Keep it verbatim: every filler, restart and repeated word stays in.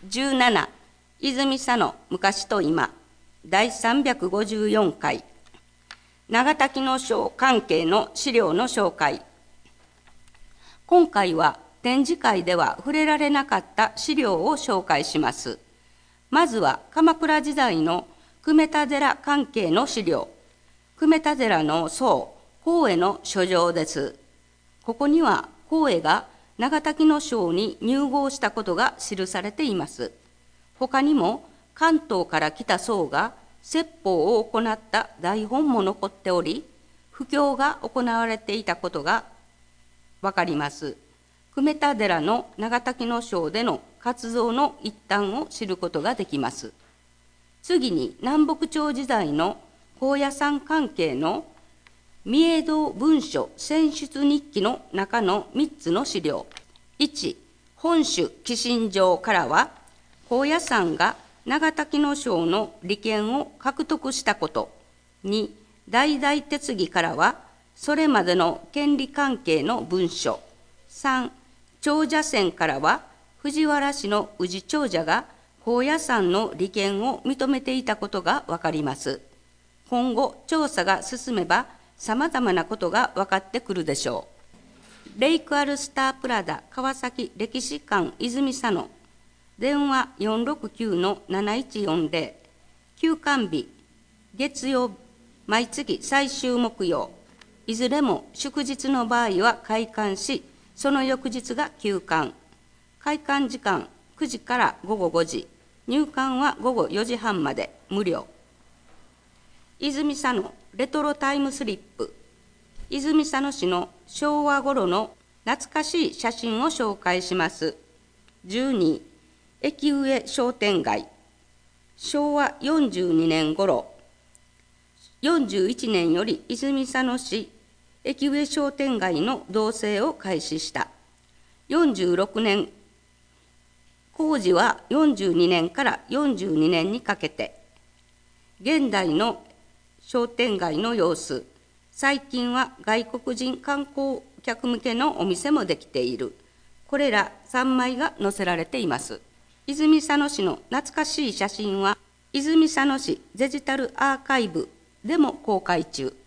じゅうなな、泉佐野昔と今、だいさんびゃくごじゅうよんかい、長滝の章関係の資料の紹介。今回は展示会では触れられなかった資料を紹介します。まずは鎌倉時代の久米田寺関係の資料。久米田寺の僧、光栄の書状です。ここには光栄が長滝の章に入郷したことが記されています。他にも関東から来た僧が説法を行った台本も残っており、布教が行われていたことがわかります。久米田寺の長滝の章での活動の一端を知ることができます。次に南北朝時代の高野山関係の御影堂文書選出日記の中のみっつの資料。いち、本種寄進状からは、高野山が長滝の章の利権を獲得したこと。に、大々決議からは、それまでの権利関係の文書。さん、長者選からは、藤原氏の氏長者が高野山の利権を認めていたことがわかります。今後、調査が進めば、さまざまなことが分かってくるでしょう。レイクアルスタープラダ川崎歴史館泉佐野、電話 よんろくきゅうのなないちよんぜろ、休館日、月曜、毎月最終木曜、いずれも祝日の場合は開館し、その翌日が休館。開館時間くじからごごごじ、入館はごごよじはんまで無料。泉佐野レトロタイムスリップ。泉佐野市の昭和頃の懐かしい写真を紹介します。じゅうに、駅上商店街。昭和よんじゅうにねん頃、よんじゅういちねんより泉佐野市駅上商店街の造成を開始した。よんじゅうろくねん、工事はよんじゅうにねんからよんじゅうにねんにかけて。現代の商店街の様子。最近は外国人観光客向けのお店もできている。これらさんまいが載せられています。泉佐野市の懐かしい写真は、泉佐野市デジタルアーカイブでも公開中。